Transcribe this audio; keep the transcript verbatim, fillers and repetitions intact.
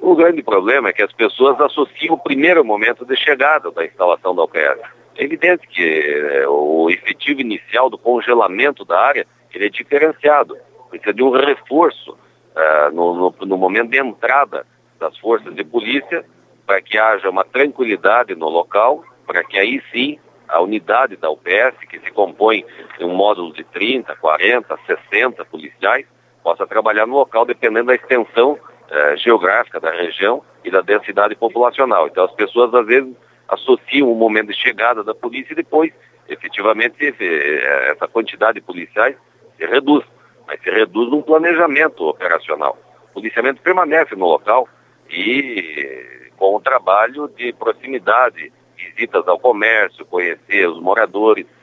O grande problema é que as pessoas associam o primeiro momento de chegada da instalação da U P S. É evidente que é, o efetivo inicial do congelamento da área ele é diferenciado. Precisa de um reforço uh, no, no, no momento de entrada das forças de polícia para que haja uma tranquilidade no local, para que aí sim a unidade da U P S, que se compõe de um módulo de trinta, quarenta, sessenta policiais, possa trabalhar no local dependendo da extensão eh, geográfica da região e da densidade populacional. Então as pessoas às vezes associam o momento de chegada da polícia e depois, efetivamente, esse, essa quantidade de policiais se reduz, mas se reduz num planejamento operacional. O policiamento permanece no local e com o trabalho de proximidade, visitas ao comércio, conhecer os moradores,